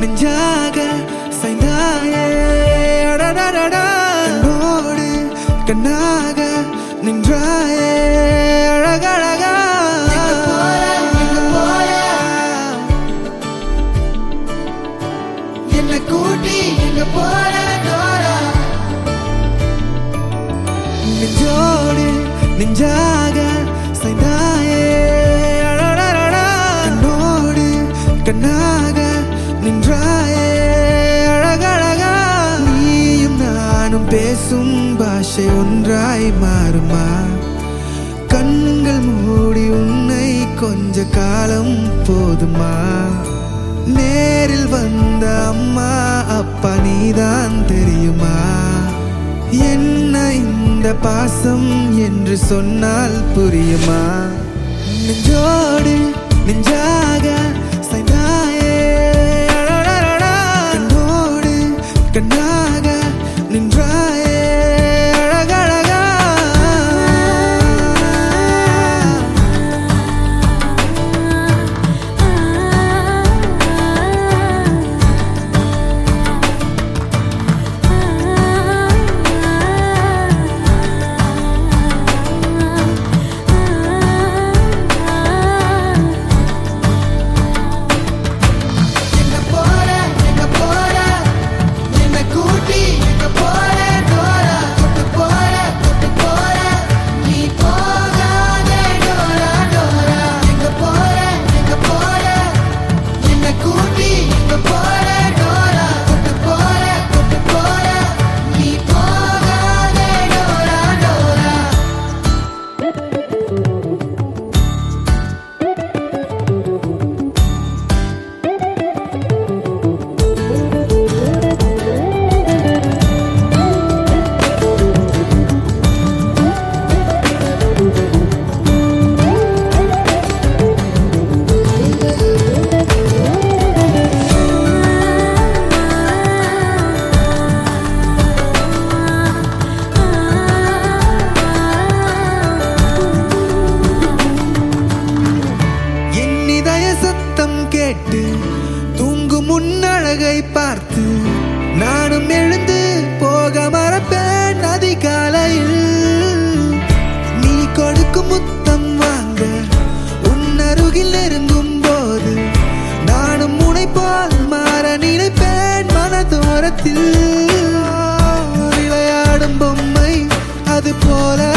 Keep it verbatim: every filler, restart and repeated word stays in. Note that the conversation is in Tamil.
நெஞ்சாக சாய்ந்தாயே அடடடடா கண்ணோடு கண்ணாக நின்றாயே அழகழகா என்ன கூட்டி எங்க போற டோரா நெஞ்சோடு நெஞ்சாக சாய்ந்தாயே அடடடடா கண்ணோடு கண்ணாக நின்றாயே அழகழகா நீயும் நானும் பேசும் பாஷை ஒன்றாய் மாறுமா கண்கள் மூடி உன்னை கொஞ்ச காலம் போதுமா நேரில் வந்த அம்மா அப்பா நீதான் தெரியுமா என்ன இந்த பாசம் என்று சொன்னால் புரியுமா நெஞ்சோடு நெஞ்சாக சாய்ந்தாயே அடடடடா கண்ணோடு கண்ணாக நின்றாயே அழகழகா கேட்டு தூங்கும் முன்னழகை பார்த்து நானும் எழுந்து போக மறப்பேன் அதிகாலையில் நீ கொடுக்கும் முத்தம் வாங்க உன்னருகில் நெருங்கும் போது நானும் முனை போல் மாற நினைப்பேன் மனதோரத்தில் விளையாடும் பொம்மை அது போல